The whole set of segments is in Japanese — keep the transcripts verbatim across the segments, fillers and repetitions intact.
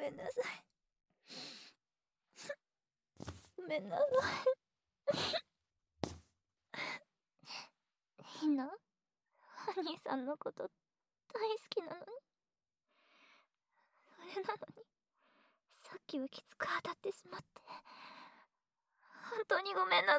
めんなさい。ごめんなさい。ひな、お兄さんのこと大好きなのに。それなのに、さっきはきつく当たってしまって、本当にごめんなさい。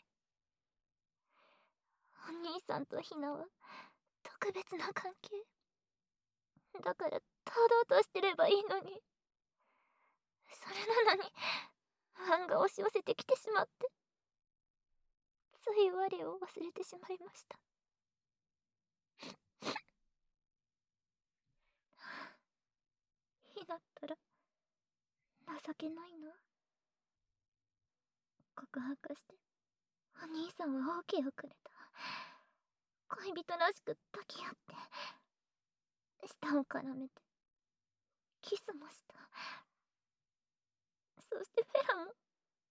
お兄さんとひなは特別な関係。だから堂々としてればいいのに。それなのに、不安が押し寄せてきてしまって、つい我を忘れてしまいました。ひなったら情けないな。告白してお兄さんは OK をくれた。恋人らしく抱き合って舌を絡めてキスもした。そしてフェラも。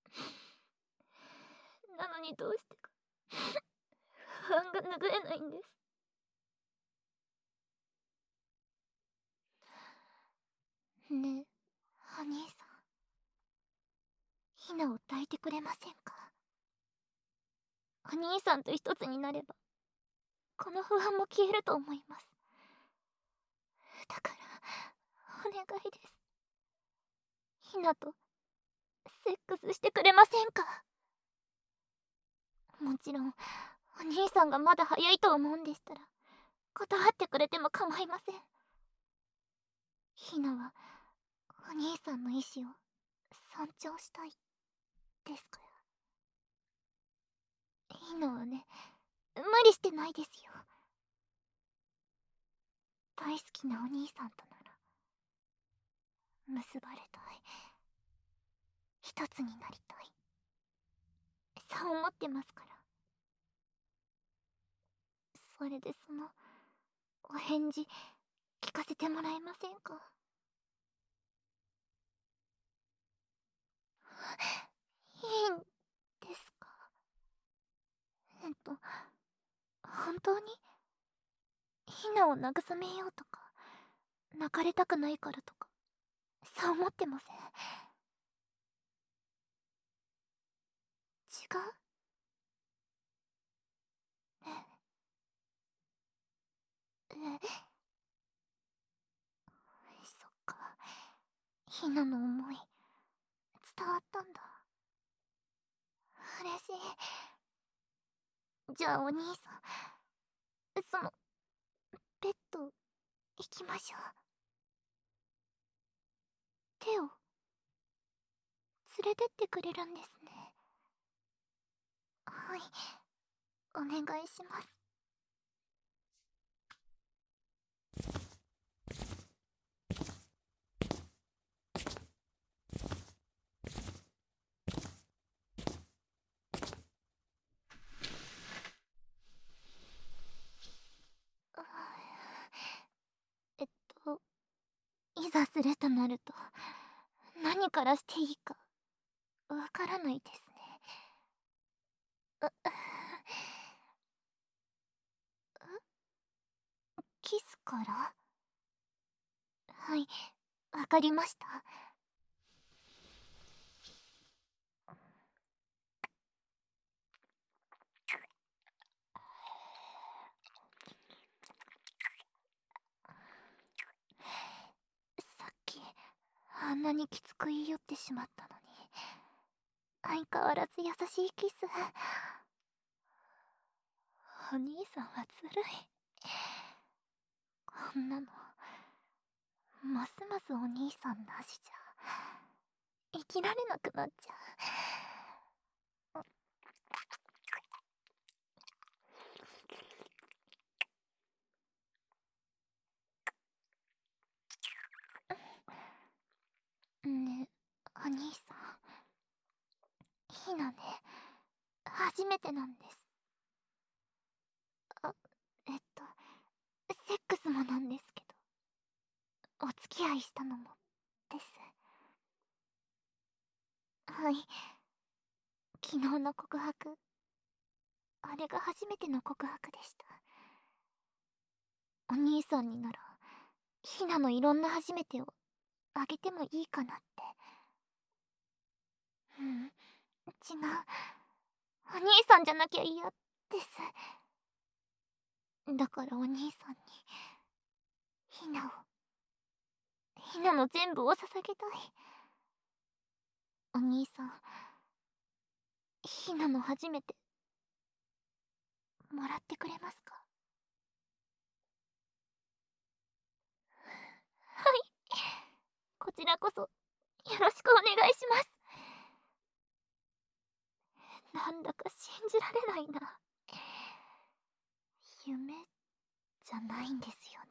なのにどうしてか不安が拭えないんです。ねえお兄さん、ひなを抱いてくれませんか？お兄さんと一つになればこの不安も消えると思います。だからお願いです。ひなとセックスしてくれませんか？もちろんお兄さんがまだ早いと思うんでしたら断ってくれても構いません。ひなはお兄さんの意志を尊重したいですから。ひなはね、無理してないですよ。大好きなお兄さんとなら結ばれたい、一つになりたい、そう思ってますから。それでそのお返事聞かせてもらえませんか？いいんですか？えっと本当にひなを慰めようとか泣かれたくないからとかそう思ってません。違う？ええ、そっか。ひなの思い伝わったんだ。嬉しい。じゃあお兄さん、そのベッド行きましょう。手を連れてってくれるんですね。はい、お願いします。えっといざするとなると何からしていいかわからないですね。うキスから？はい、わかりました。さっきあんなにきつく言い寄ってしまったのに相変わらず優しいキス。お兄さんはずるい。こんなのますますお兄さんなしじゃ生きられなくなっちゃう。ねえお兄さん、ひなね初めてなんです。あえっとセックスもなんですけどお付き合いしたのもです。はい、昨日の告白、あれが初めての告白でした。お兄さんにならひなのいろんな初めてをあげてもいいかなって。うん、違う。お兄さんじゃなきゃ嫌です。だからお兄さんにヒナをヒナの全部を捧げたい。お兄さん、ヒナの初めてもらってくれますか？はい、こちらこそよろしくお願いします。なんだか信じられないな。夢じゃないんですよ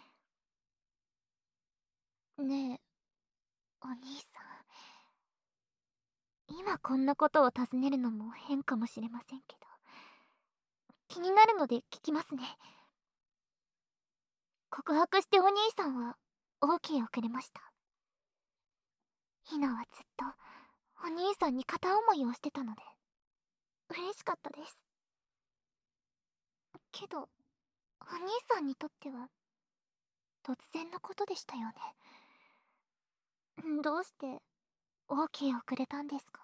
ね。ねえ、お兄さん、今こんなことを尋ねるのも変かもしれませんけど、気になるので聞きますね。告白してお兄さんは オーケー をくれました。ヒナはずっとお兄さんに片思いをしてたので嬉しかったです。けどお兄さんにとっては突然のことでしたよね。どうして オーケー をくれたんですか？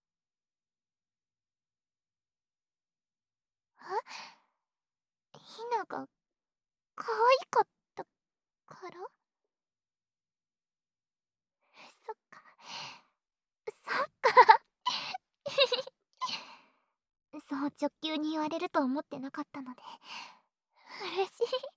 え、ヒナが可愛かったから？そっか、そっか。そう直球に言われると思ってなかったので嬉し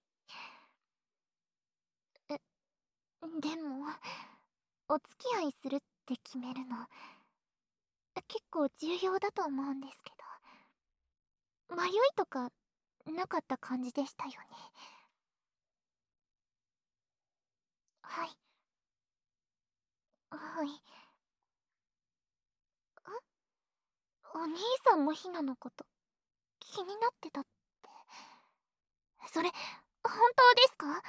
い。え、でもお付き合いするって決めるの結構重要だと思うんですけど、迷いとかなかった感じでしたよね。はい。はい。お兄さんもヒナのこと気になってたって、それ本当ですか？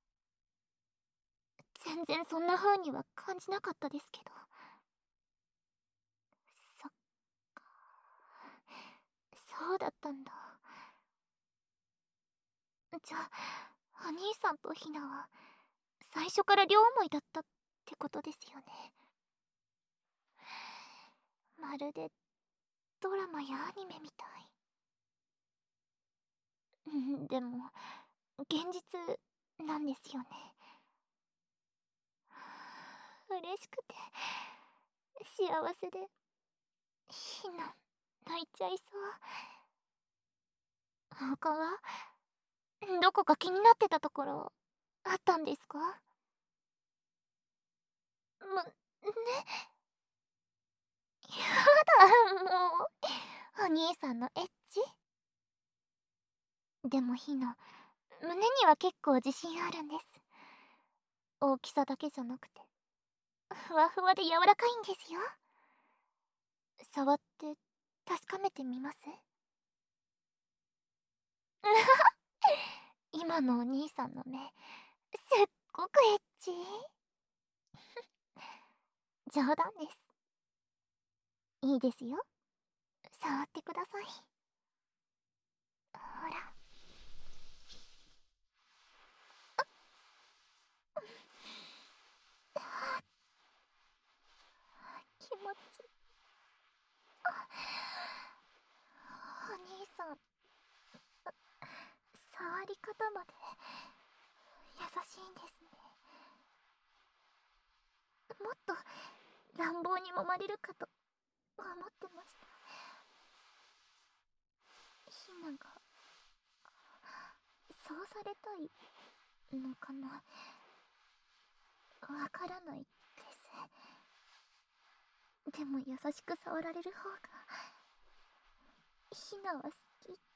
全然そんな風には感じなかったですけど。そっか、そうだったんだ。じゃあお兄さんとヒナは最初から両思いだったってことですよね。まるでドラマやアニメみたい。うん、でも現実なんですよね。嬉しくて幸せで、ひな泣いちゃいそう。他はどこか気になってたところあったんですか？むね、やだもう、お兄さんのエッチ。でもひな、胸には結構自信あるんです。大きさだけじゃなくてふわふわで柔らかいんですよ。触って確かめてみます？今のお兄さんの目すっごくエッチ。冗談です。いいですよ、触ってください。ほら。気持ちいい。お兄さん、触り方まで優しいんですね。もっと乱暴に揉まれるかと思ってました。ひながそうされたいのかな、わからないです。でも優しく触られる方がひなは好きです。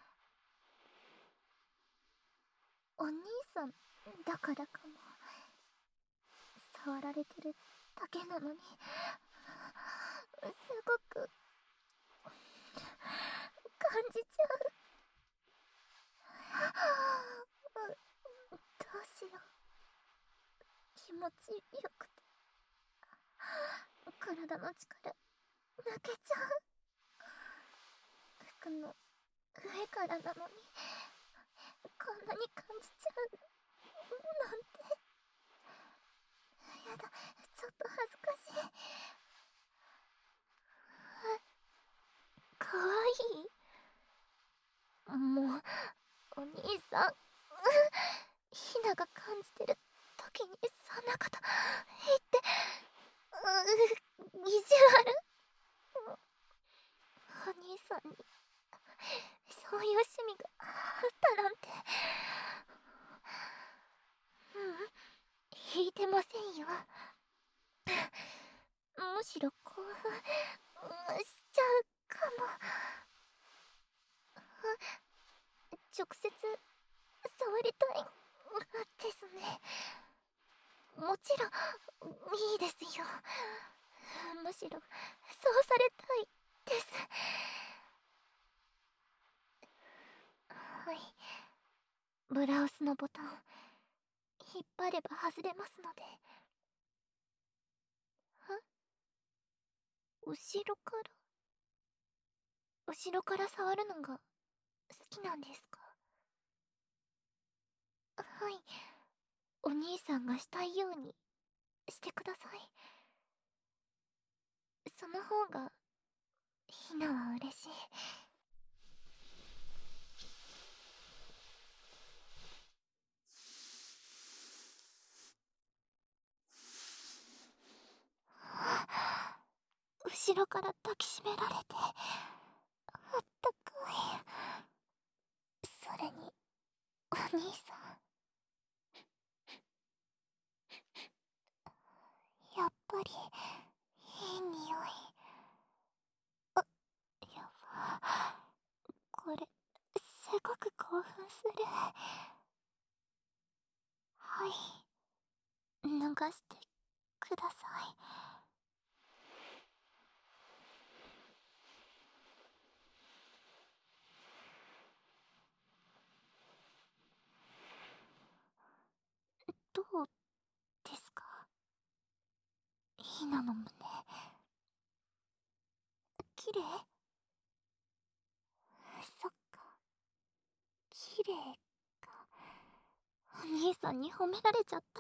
お兄さんだからかも。触られてるだけなのにすごく感じちゃう。どうしよう、気持ちよくて体の力抜けちゃう。服の上からなのにこんなに感じちゃうなんて。 やだ、ちょっと恥ずかしい。かわいい。もう、お兄さん、ひなが感じてる時にそんなこと言って、う、意地悪。お兄さんにそういう趣味があったなんて。ううん、引いてませんよ。むしろ興奮しちゃうかも。直接触りたいですね。もちろんいいですよ。むしろそうされたいです。はい、ブラウスのボタン引っ張れば外れますので。は、後ろから後ろから触るのが好きなんですか？はい、お兄さんがしたいようにしてください。その方がひなは嬉しい。後ろから抱きしめられてあったかい。それにお兄さん、やっぱりいい匂い。あ、やば、これすごく興奮する。はい、脱してください。どうですか、ひなの胸。綺麗？そっか、綺麗か。お兄さんに褒められちゃった。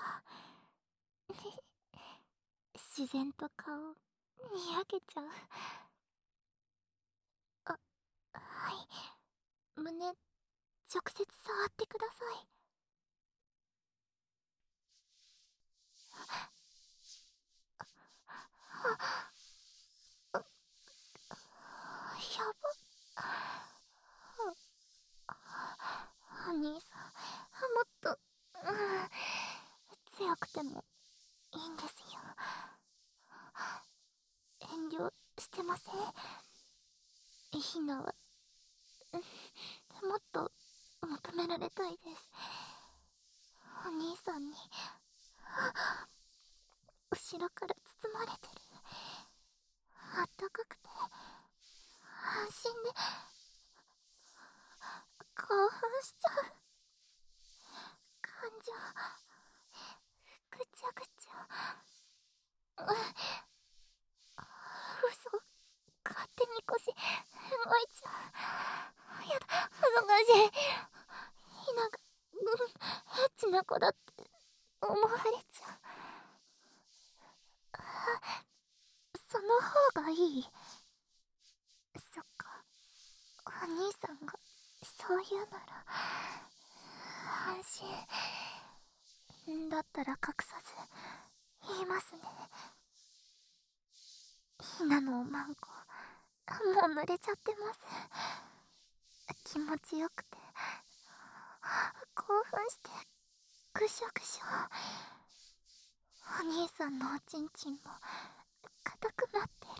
自然と顔にやけちゃう。あ、はい、胸直接触ってください。あ、あ、やば。お兄さん、もっと、うん、強くてもいいんですよ。遠慮してません？ひなは、うん、もっと求められたいです。お兄さんに後ろから包まれてる。あったかくて安心で興奮しちゃう。感情ぐちゃぐちゃ。う、嘘、勝手に腰動いちゃう。やだ、恥ずかしい。ひなが、うん、エッチな子だって思われちゃう。その方がいい。そっか、お兄さんがそう言うなら安心だったら隠さず言いますね。ひなのおまんこもう濡れちゃってます。気持ちよくて興奮してぐしょぐしょ。お兄さんのおちんちんも硬くなって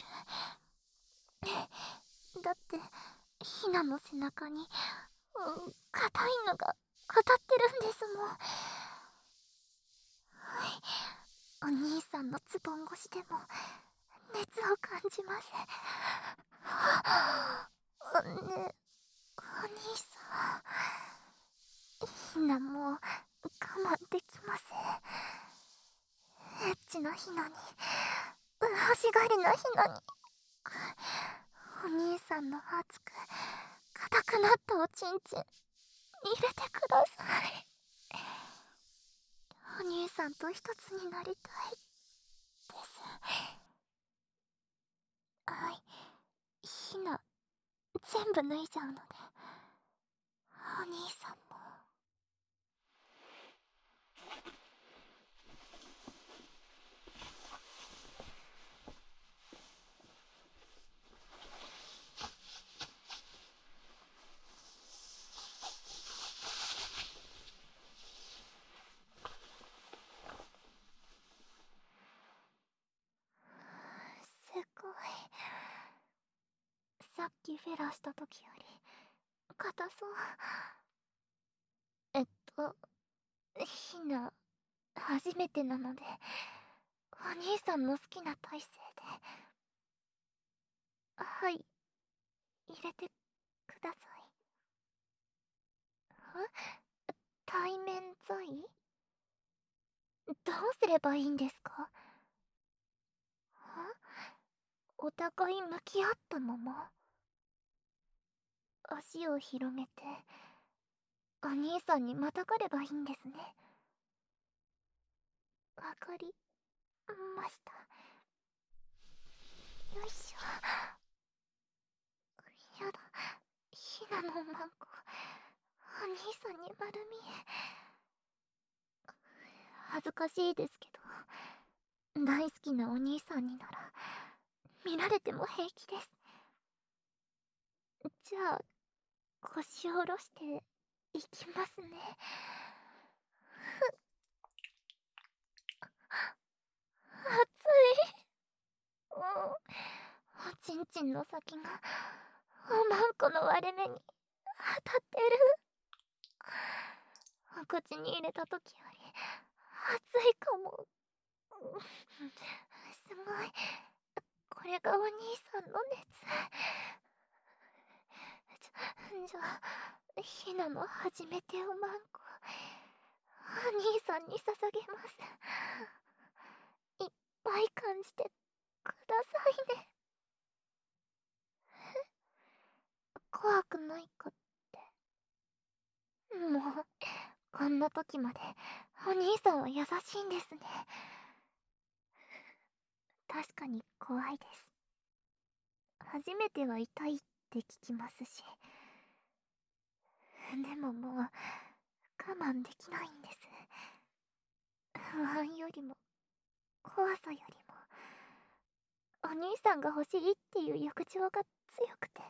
る。だってひなの背中に、うん、硬いのが当たってるんですもん。はい、お兄さんのズボン越しでも熱を感じます。ね、お兄さん、ひなもう我慢できません。エッチなひなに、欲しがりなひなに、お兄さんの熱く硬くなったおちんちん入れてください。お兄さんと一つになりたい。 全部脱いじゃうので、お兄さんも。すごい。さっきフェラした時より硬そう。えっとひな初めてなので、お兄さんの好きな体勢で。はい、入れてください。え、対面罪？どうすればいいんですか？お互い向き合ったまま足を広げてお兄さんにまたがればいいんですね。わかりました。よいしょ。やだ、ひなのマンコお兄さんに丸見え。恥ずかしいですけど、大好きなお兄さんになら見られても平気です。じゃあ腰を下ろしていきますね。熱い。うん、おちんちんの先がおまんこの割れ目に当たってる。お口に入れた時より熱いかも。すごい。これがお兄さんの熱。じゃじゃあひなの初めておまんこお兄さんに捧げます。いっぱい感じてくださいね。怖くないかって。もうこんな時までお兄さんは優しいんですね。確かに怖いです。初めては痛いって聞きますし。でももう我慢できないんです。不安よりも怖さよりもお兄さんが欲しいっていう欲情が強くて。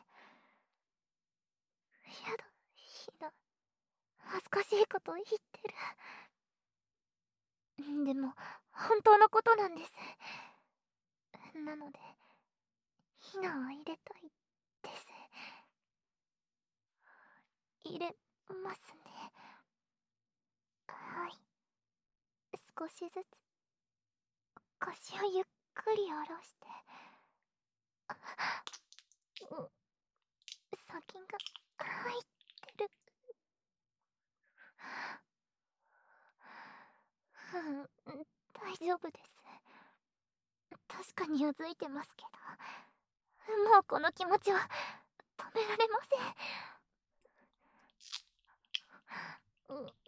やだ、ひな恥ずかしいこと言ってる。でも本当のことなんです。なのでひなは入れたいです。入れますね。はい、少しずつ腰をゆっくり下ろして。うん、先が入ってる。うん、大丈夫です。確かにうずいてますけど、もうこの気持ちは止められません。うん、入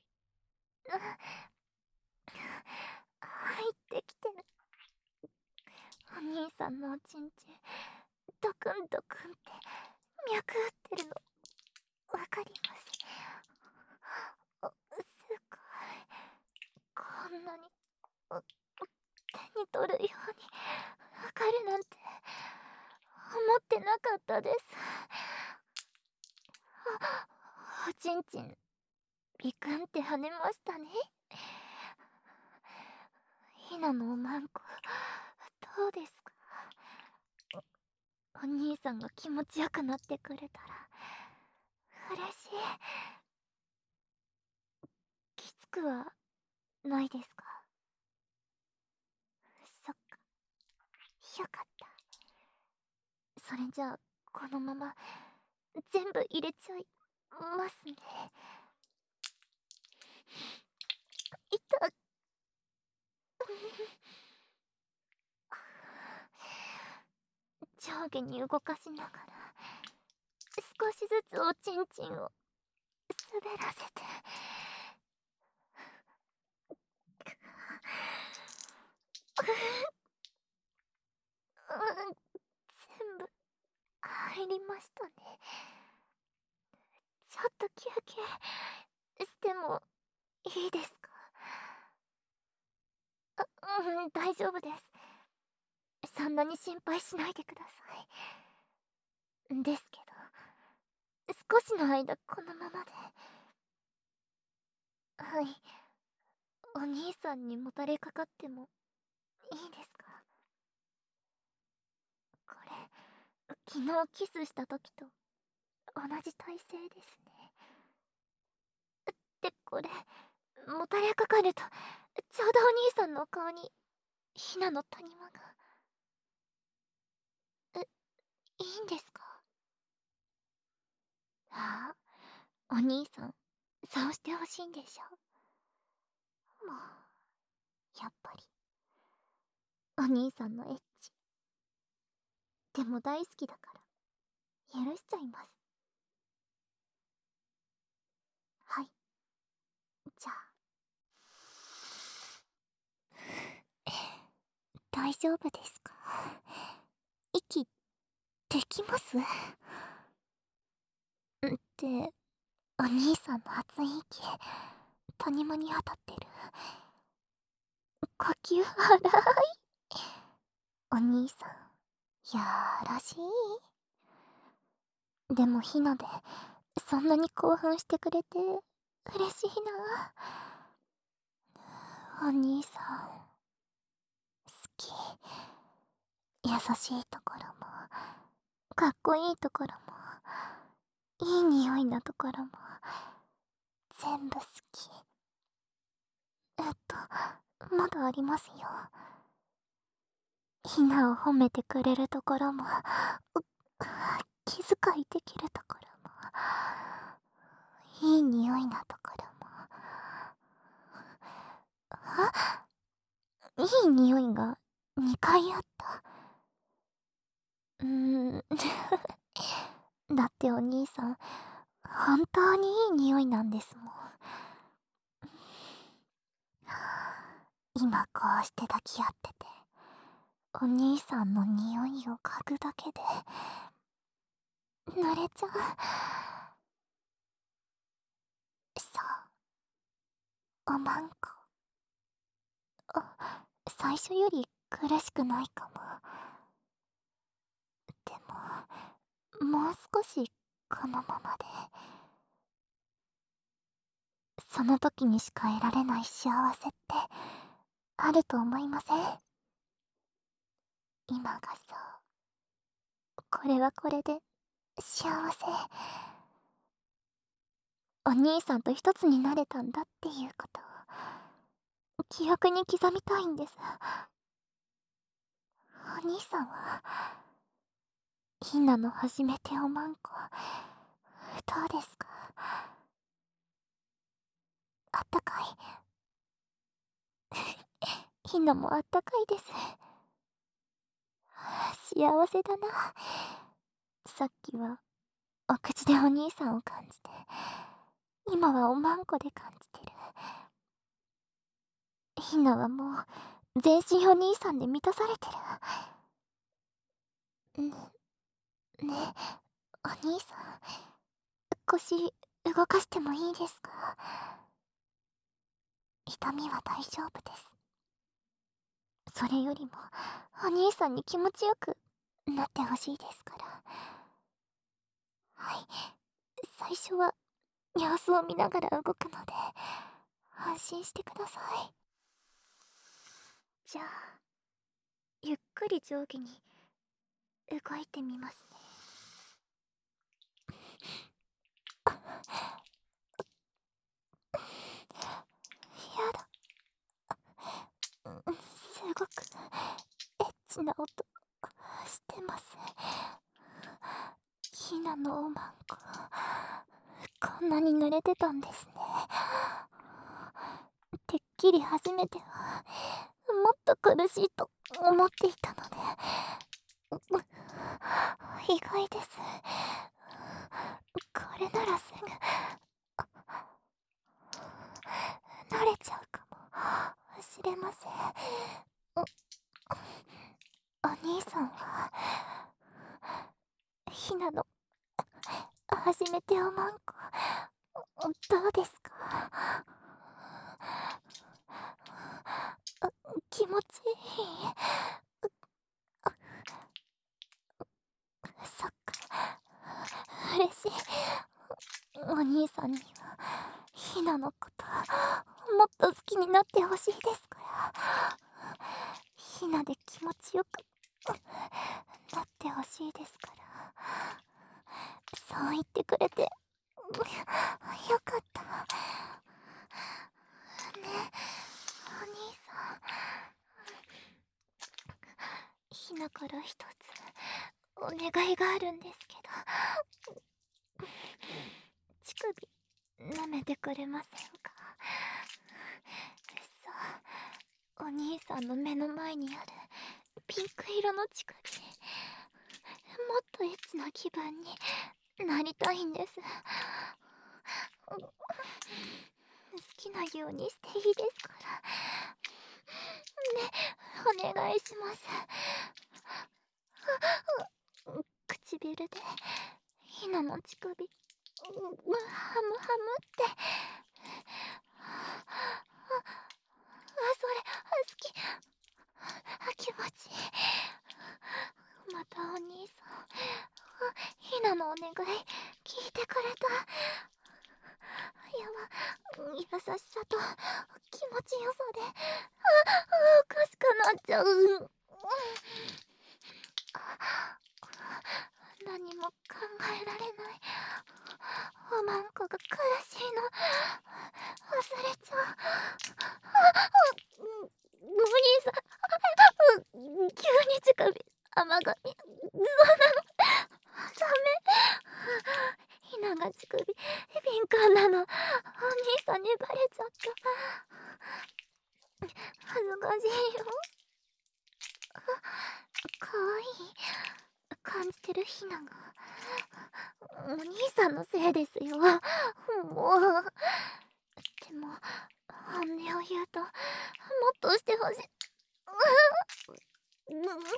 ってきてる。お兄さんのおちんちんドクンドクンって脈打ってるのわかります。お、すごい。こんなに手に取るようにわかるなんて思ってなかったです。おちんちんビクンって跳ねましたね。ひなのおまんこどうですか？お兄さんが気持ちよくなってくれたら嬉しい。きつくはないですか？そっか、よかった。それじゃあこのまま全部入れちゃいますね。いたっ上下に動かしながら少しずつおちんちんを滑らせて。うん、全部入りりましたね。ちょっと休憩してもいいですか？あ、うん、大丈夫です。そんなに心配しないでください。ですけど、少しの間このままで。はい。お兄さんにもたれかかってもいいですか？これ、昨日キスした時と同じ体勢ですね。で、これ、もたれかかると、ちょうどお兄さんのお顔に、ひなの谷間が。え、いいんですか？ああ、お兄さん、そうしてほしいんでしょ。もう、やっぱり、お兄さんのエッチ。でも大好きだから、許しちゃいます。はい。じゃあ。大丈夫ですか？息、できます？って、お兄さんの熱い息、谷間に当たってる。呼吸荒い。お兄さん、やらしい。でもひなで、そんなに興奮してくれて、嬉しいな。お兄さん、好き。優しいところも、かっこいいところも、いい匂いなところも、全部好き。えっと、まだありますよ。ひなを褒めてくれるところも、う気遣いできるところも、いい匂いなところも。あ、いい匂いがにかいあった。うーん。だってお兄さん、本当にいい匂いなんですもん。今こうして抱き合ってて、お兄さんの匂いを嗅ぐだけで、濡れちゃう。そう、おまんこ。あ、最初より苦しくないかも。でも、もう少しこのままで。その時にしか得られない幸せってあると思いません？今がそう。これはこれで幸せ。お兄さんと一つになれたんだっていうことを記憶に刻みたいんです。お兄さんはひなの初めておまんこどうですか？あったかい。ひなもあったかいです。幸せだな。さっきはお口でお兄さんを感じて、今はおまんこで感じてる。ひなはもう全身お兄さんで満たされてる。んね、お兄さん、腰動かしてもいいですか？痛みは大丈夫です。それよりもお兄さんに気持ちよくなってほしいですから。はい、最初は様子を見ながら動くので安心してください。じゃあゆっくり上下に動いてみますね。やだ、すごくエッチな音してます。ひなのおまんこ、こんなに濡れてたんですね。てっきり初めてはもっと苦しいと思っていたので、意外です。これならすぐ慣れちゃうかもしれません。お兄さんはひなの初めておまんこどうですか？気持ちいい？そっか、嬉しい。お兄さんにはひなのこともっと好きになってほしいですから、ひなで気持ちよくなってほしいですから。そう言ってくれてよかった。ね、お兄さん、ひなから一つお願いがあるんですけど、乳首舐めてくれませんか？そう、お兄さんの目の前にあるピンク色の乳首、もっとエッチな気分になりたいんです。好きなようにしていいですからね、お願いします。唇でひなの乳首ハムハムってあ、それ好き、気持ちいい。またお兄さんひなのお願い聞いてくれた。やば、優しさと気持ちよさであおかしくなっちゃう。何も考えられない。おまんこが苦しいの忘れちゃう。お兄さん、急に乳首甘噛み、そんなのダメ。ひなが乳首ピンクなのお兄さんにバレちゃった。恥ずかしいよ。かわいい感じてるひながお兄さんのせいですよ。もうでも本音を言うともっとしてほしい。うん、言わる前に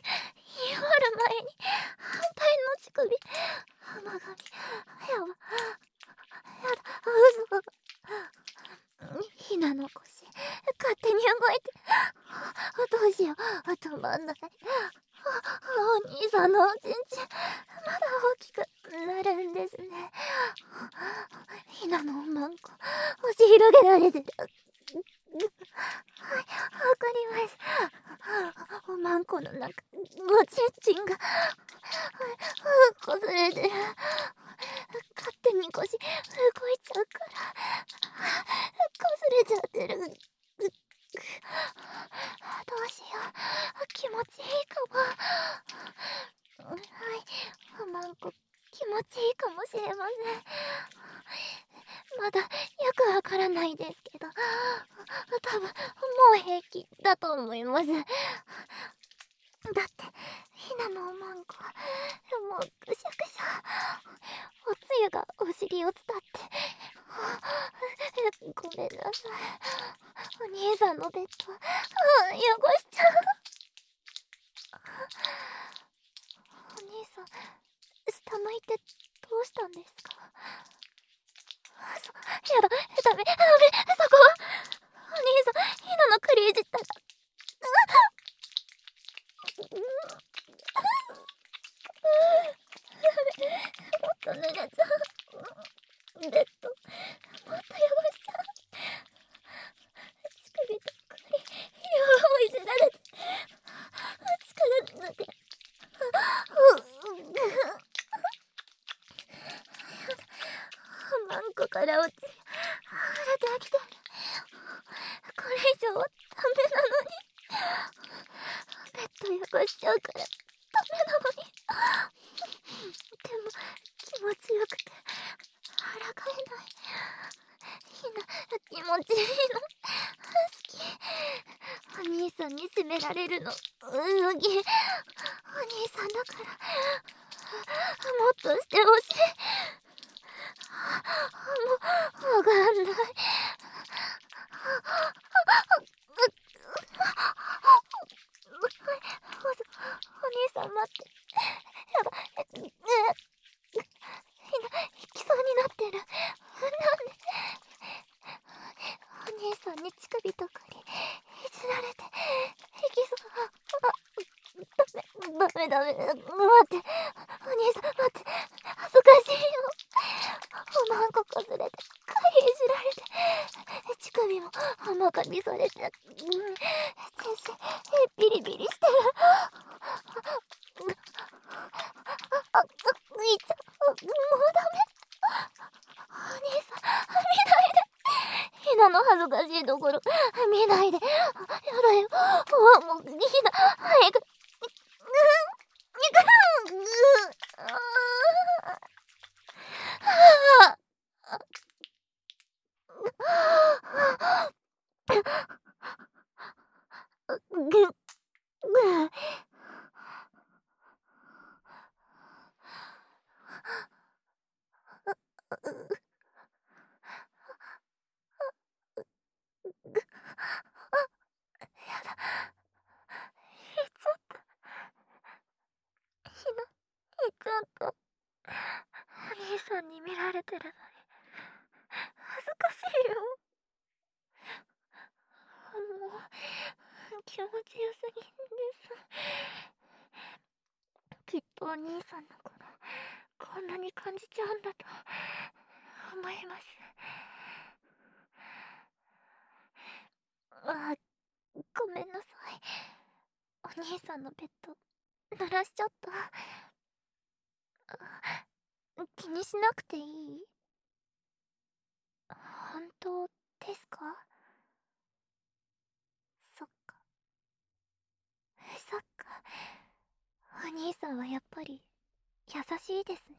反対の乳首甘噛み、やば、やだ、嘘。ひなの腰勝手に動いてどうしよう、止まんない。お兄さんのおちんちんまだ大きくなるんですね。ひなのおまんこ押し広げられてる。はい、わかります。おまんこの中おちんちんがこすれてる。勝手に腰動いちゃうからこすれちゃってる。どうしよう、気持ちいいかも。はい、おまんこ気持ちいいかもしれません。まだよくわからないですけど、多分もう平気だと思います。だってひなのおまんこもうぐしゃぐしゃ、おつゆがお尻を伝ってごめんなさい。お兄さんのベッド汚しちゃう。お兄さん下向いてどうしたんですか？そ、やだ、ダメダメ、そこはお兄さんひなの首いじったらもっと濡れちゃう。ベッドもっと汚しちゃう。乳首と首両方いじられて力抜けおまんこから落ち溢れてきてる。これ以上はダメなのに。ベッド汚しちゃうからダメなのに。でも気持ちよくて抗えない。ひな気持ちいいの好き。お兄さんに責められるのうぎ。お兄さんだからもっとしてほしい。もうわかんない。お兄さん待って。やば。 メダメ、待って、お兄さん待って、恥ずかしいよ。おまんここすれて、かいいじられて、乳首も甘噛みされて、うん、全身ビリビリしてる。あ、あ、いっちゃ、もうダメ。お兄さん、見ないで。ひなの恥ずかしいところ、見ないで。やだよ。うわ、もう、ひな、早く。ちょっと、お兄さんに見られてるのに、恥ずかしいよ。もう、気持ちよすぎんです。きっとお兄さんのこと、こんなに感じちゃうんだと、思います。あ、ごめんなさい。お兄さんのベッド、濡らしちゃった。気にしなくていい？本当ですか？そっか。そっか。お兄さんはやっぱり優しいですね。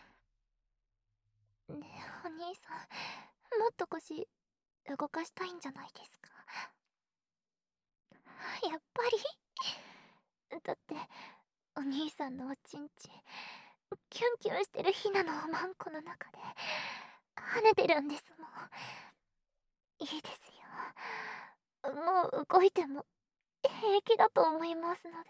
ねえ、お兄さん、もっと腰動かしたいんじゃないですか？やっぱり。だってお兄さんのおちんちキュンキュンしてるひなのおまんこの中で跳ねてるんですもん。いいですよ。もう動いても平気だと思いますので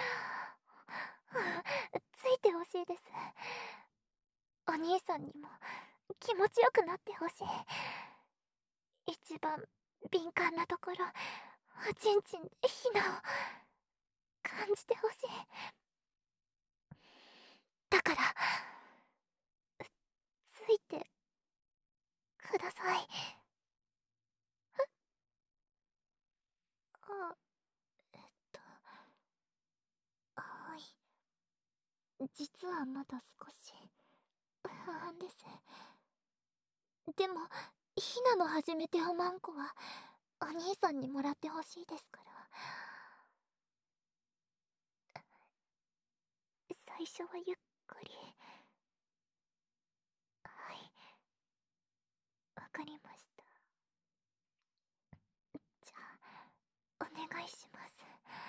ついてほしいです。お兄さんにも気持ちよくなってほしい。一番敏感なところ、おちんちんでひなを感じてほしい。だからついてください。あ、えっとはい、実はまだ少し不安です。でもひなの初めておまんこはお兄さんにもらってほしいですから。最初はゆっくり。はい、わかりました。じゃあお願いします。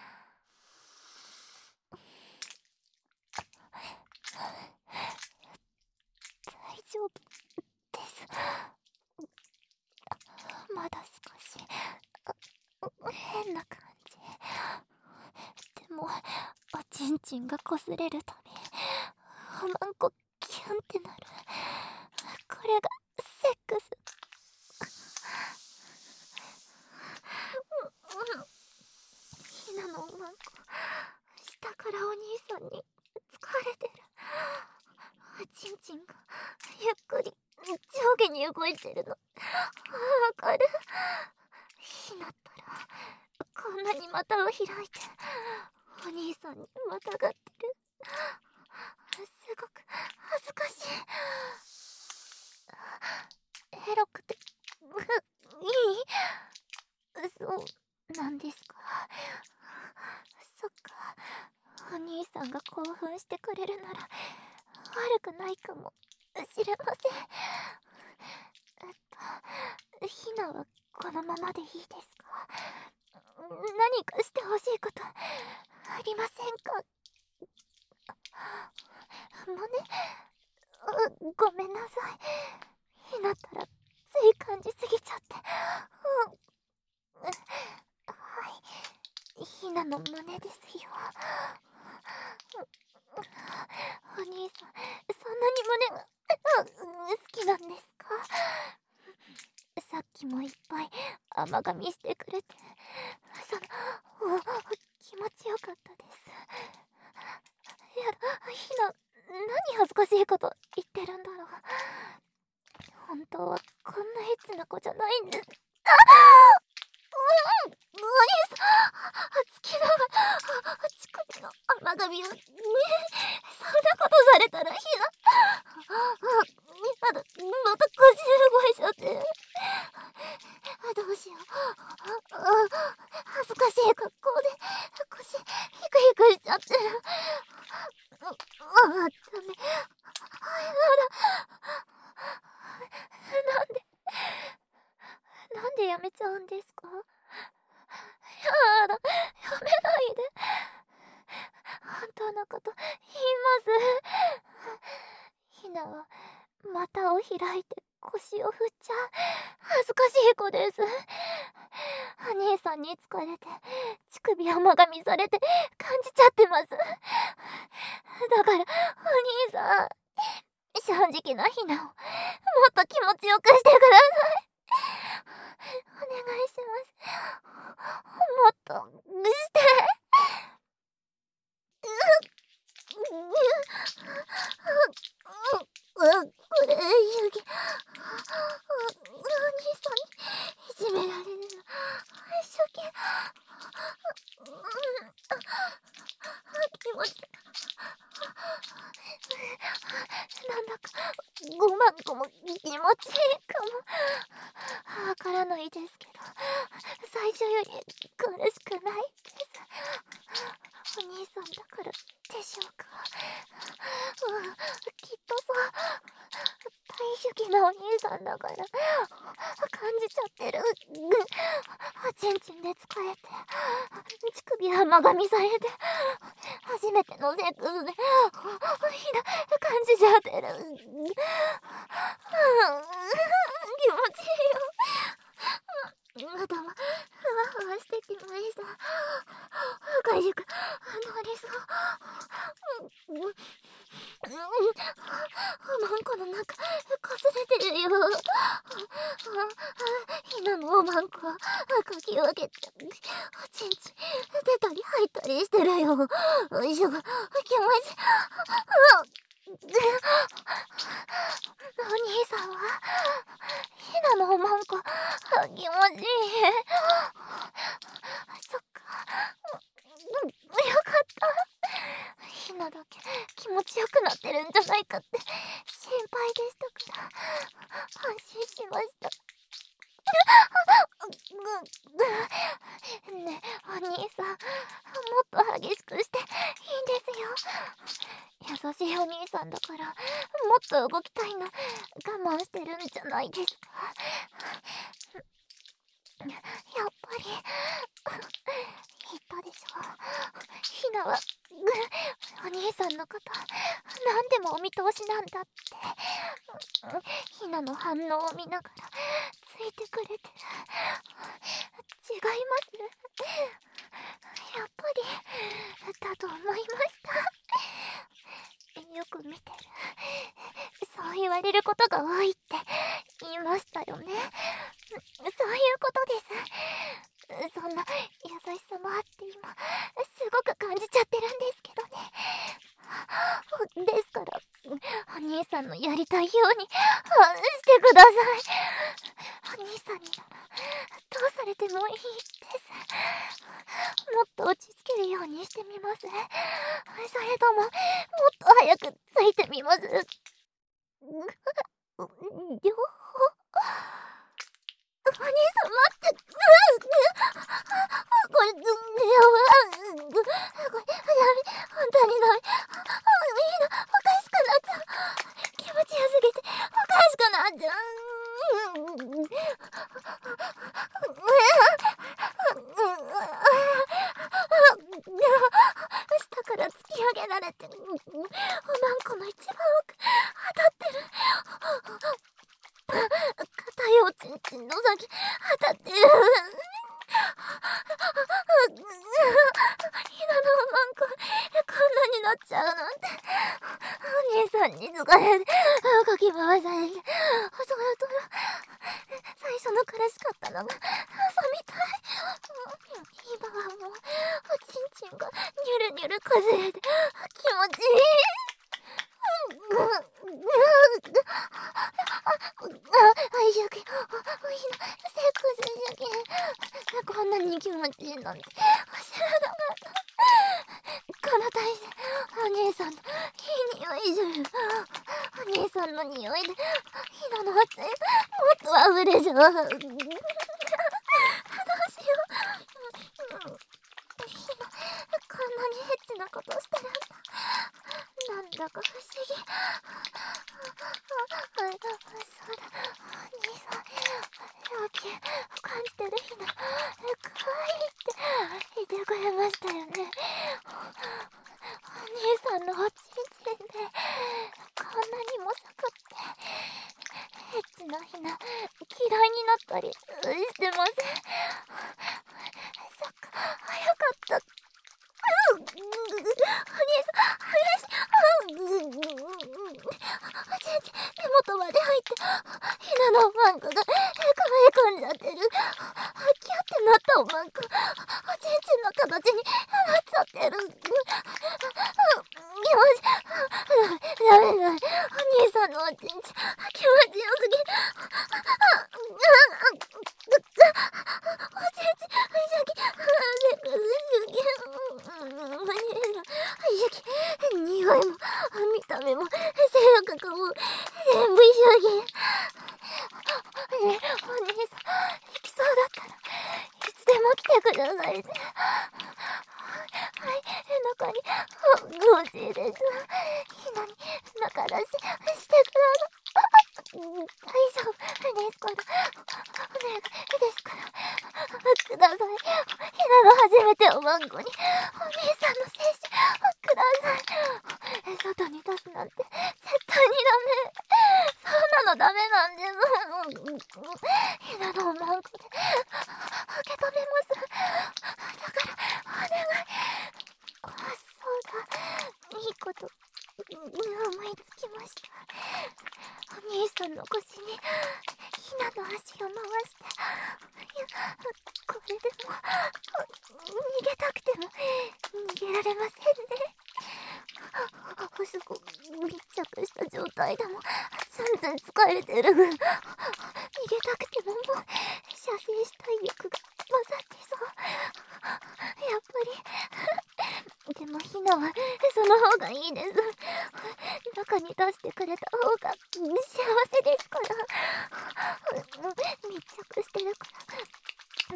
大丈夫です。まだ少し変な感じ。でもおちんちんがこすれるたびおまんこキュンってなる。これがセックス。ひなのおまんこ下からお兄さんに疲れてる。おちんちんがゆっくり上下に動いてるのわかる？ひなったらこんなに股を開いてお兄さんにまたがってる。すごく恥ずかしい。エロくていい？そうなんですか？そっか。お兄さんが興奮してくれるなら悪くないかもしれません。えっとひなはこのままでいいですか？何かしてほしいことありませんか？もうね、うごめんなさい。ひなったらつい感じすぎちゃって。うん、はい、ひなの胸ですよ。お兄さん、そんなに胸が好きなんですか？さっきもいっぱい甘噛みしてくれて、その、お気持ちよかったです。 ひな、何恥ずかしいこと言ってるんだろう。本当はこんなエッチな子じゃないんです。あうん、お兄さん、月の乳首の甘髪を、ね、そんなことされたらひな、まだ、また腰動いちゃって。どうしよう。恥ずかしい格好で腰ヒクヒクしちゃってる。ああ、ダメ。やだ。なんで、なんでやめちゃうんですか？やだ、やめないで。本当のこと言います。ひなは股を開いて腰を振っちゃう恥ずかしい子です。お兄さんに疲れて乳首甘噛みされて感じちゃってます。だからお兄さん、正直なひなをもっと気持ちよくしてください。お願いします。もっとして。これゆぎ、お兄さんにいじめられるの一生懸命、気持ちなんだかごまんこも気持ちいいかも。わからないですけど、最初より苦しくないです。お兄さんだからでしょうか。うん、きっとそう大主義なお兄さんだから感じちゃってる。おちんちんで疲れて乳首甘噛みされて初めてのセックスでひな感じちゃってる。うん、気持ちいいよ。肌もふわふわしてきました。かゆくなりそう。うん、うん、おまんこの中こすれてるよ。ひなのおまんこはかき分けておちんち出たり入ったりしてるよ。よいしょ、気持ちお兄さんはひなのおまんこ気持ちいい。そっか、うん、よかった。ひなだけ気持ちよくなってるんじゃないかって心配でしたから安心しました。ねえお兄さん、もっと激しくしていいんですよ。優しいお兄さんだからもっと動きたいの我慢してるんじゃないですか。やっぱり言ったでしょ、ひなはお兄さんのこと何でもお見通しなんだって。ひなの反応を見ながらついてくれてる。違います。やっぱりだと思いました。よく見てる。そう言われることが多いって言いましたよね。そういうことです。そんな優しさもあって今すごく感じちゃってるんですけどね。ですからお兄さんのやりたいようにしてください。お兄さんにならどうされてもいいです。もっと落ち着けるようにしてみます。それとももっと早くついてみます。両方。お兄さん待って。これ、やばい。これ、やべ、本当にダメ。いいの、おかしくなっちゃう。気持ちよすぎて、おかしくなっちゃう。下から突き上げられて、おまんこの一番奥、当たってる。硬いおちんちんの先当たってる。ひなのおまんここんなになっちゃうなんて。お兄さんに疲れてかき回されて、そのと最初の苦しかったのが朝みたい。今はもうおちんちんがニュルニュル崩れて気持ちいい。 いやけ、おいな、セックスやけ、こんなに気持ちいいなんて知らなかった。この体勢、お兄さんのいい匂いじゃよ。お兄さんの匂いで、ひなの熱い、もっと溢れじゃ。どうしよう。ひな、こんなにエッチなことしてるんだ。なんだか不思議。あ、そうだ、お兄さん、やけ、感じてるひな、かわいいって言ってくれましたよね。お兄さんのおちんちんで、こんなにもサクって、エッチなひな、嫌いになったりしてません。そっか、早かった。うん、お兄さん、嬉しい。うん、おちんちん、手元まで入って、ひなのおまんこが、可愛くんじゃってる。キャってなったおまんこ、おちんちんの形になっちゃってる。よし、ダメだ。お兄さんのおちんちん、気持ちよすぎ。おちんちん、シャキ、セックスシャキ、お兄さん、シャキ、匂いも、見た目も、性格も、全部一緒に。ね、お兄さん、行きそうだったら、いつでも来てくださいね。はい、中に、欲しいです。ひなに、中出し、してください。大丈夫ですから。お願いですから。ください。ひなの初めておまんこに、お兄さんの精子、ください。外に出すなんて、絶対にダメ。そんなのダメなんです。ひなのおまんこで、受け止めます。だから、お願い。あ、そうだ。いいこと、思いつきました。お兄さんの腰に、ひなの足を回して、いや、これでも、逃げたくても、逃げられませんね。あそこ、密着した状態でも、全然疲れてる。逃げたくてももう、射精したい欲が混ざってそう。やっぱり、でもひなは、その方がいいです。中に出してくれた方が、幸せですから。密着してるから、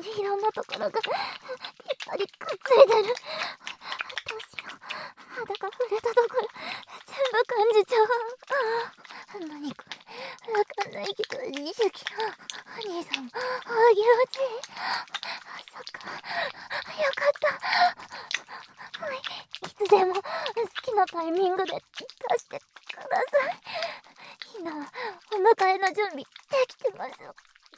いろんなところが、ぴったりくっついてる。どうしよう。肌が触れたところ、全部感じちゃう。何これ、わかんないけど、いい時、お兄さんも、あげ落ち。そっか、よかった。はい、いつでも、好きなタイミングで出してください。ひなは、お迎えの準備、できてます。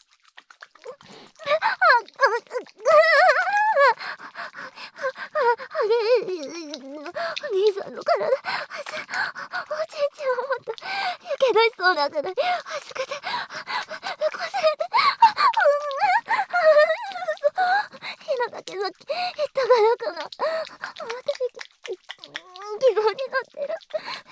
お兄さんの体、おちんちんをもっと、やけどしそうだから、熱くて、こすれて、ひなだけさっき、言ったからかな。また、偽造になってる。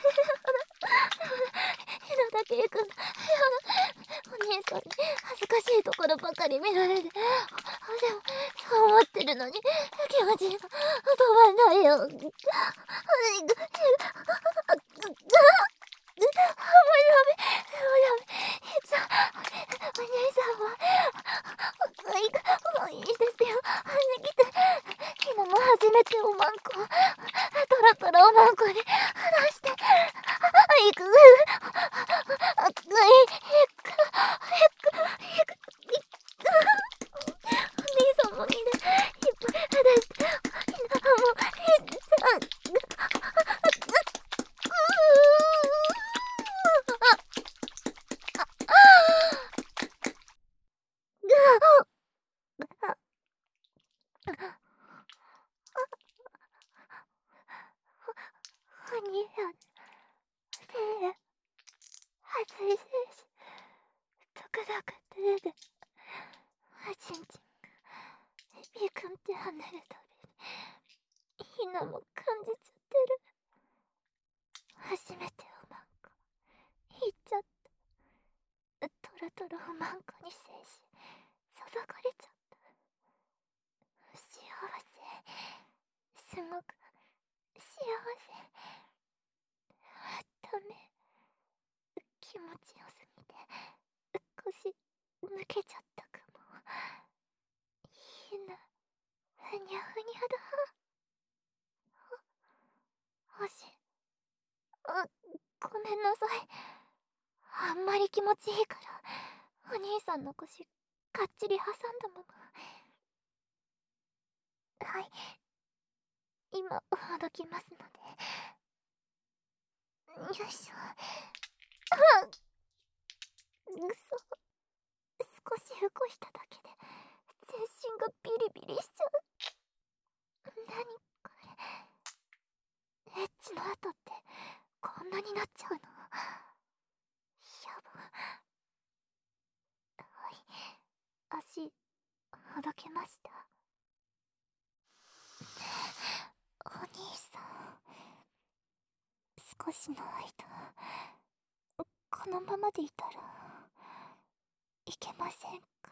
ひなだけ行くんだ。お兄さんに恥ずかしいところばかり見られて、でも、そう思ってるのに、気持ちが止まんないよ。もうダメ。もうダメ。じゃあ、お兄さんは、いいか、もういいですよ。来て、ひなも初めておまんこ、トロトロおまんこに話して、いく、お兄さんもいいね。いっぱい話して、ひなも、お兄さん、手、熱い精子、ゾクゾクって出て、おちんちんが、ビクンって跳ねるたびに、ひなも感じちゃってる。初めておまんこ。 から不満かに制しささがれちゃった。幸せ、すごく幸せ。ダメ、気持ちよすぎて腰抜けちゃったかも。ひな、ふにゃふにゃだ。足、あ、ごめんなさい。あんまり気持ちいいからお兄さんの腰かっちり挟んだまま。はい、今ほどきますので。よいしょ。あっ、うそ、少し動いただけで全身がビリビリしちゃう。何これ、エッチの後ってこんなになっちゃうの。やば。はい、足ほどけました。お兄さん、少しの間このままでいたらいけませんか。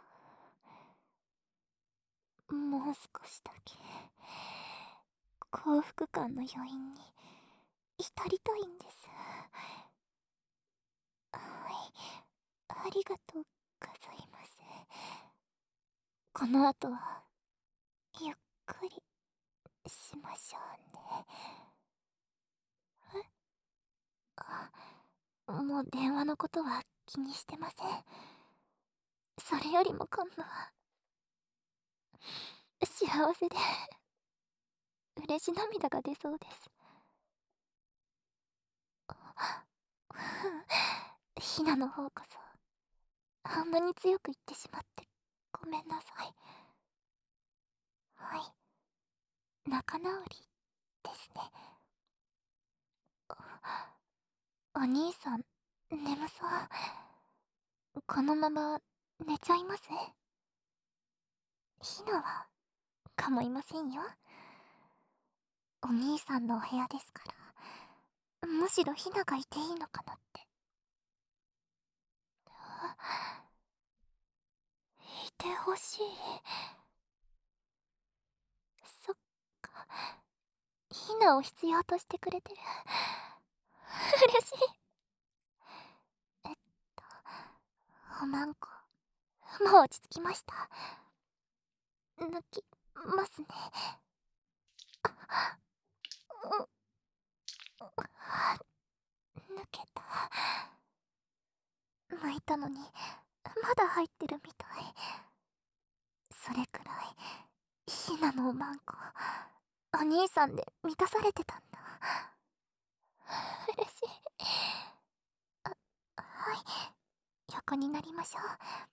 もう少しだけ幸福感の余韻に浸りたいんです。はい、ありがとうございます。この後はゆっくりしましょうね。え、あ、もう電話のことは気にしてません。それよりも今度は幸せで嬉し涙が出そうです。ひなの方こそあんなに強く言ってしまってごめんなさい。はい、仲直りですね。お兄さん眠そう。このまま寝ちゃいます？ひなは構いませんよ。お兄さんのお部屋ですから、むしろひながいていいのかなって。いてほしい。そっか、ひなを必要としてくれてる。嬉しい。えっとおまんこもう落ち着きました。抜きますね。う、う、抜けた。抜いたのにまだ入ってるみたい。それくらいひなのおまんこお兄さんで満たされてたんだ。嬉しい。あ、はい、横になりましょ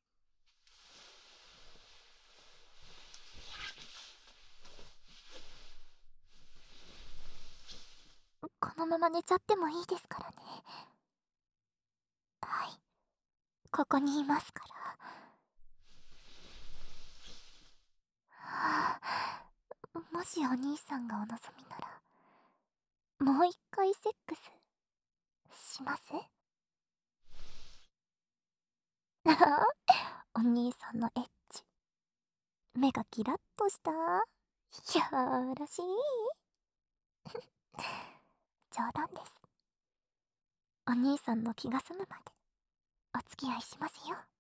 う。このまま寝ちゃってもいいですからね。はい、ここにいますから。はあ、もしお兄さんがお望みならもう一回セックスします？お兄さんのエッチ、目がキラッとした。やらしい。冗談です。お兄さんの気が済むまでお付き合いしますよ。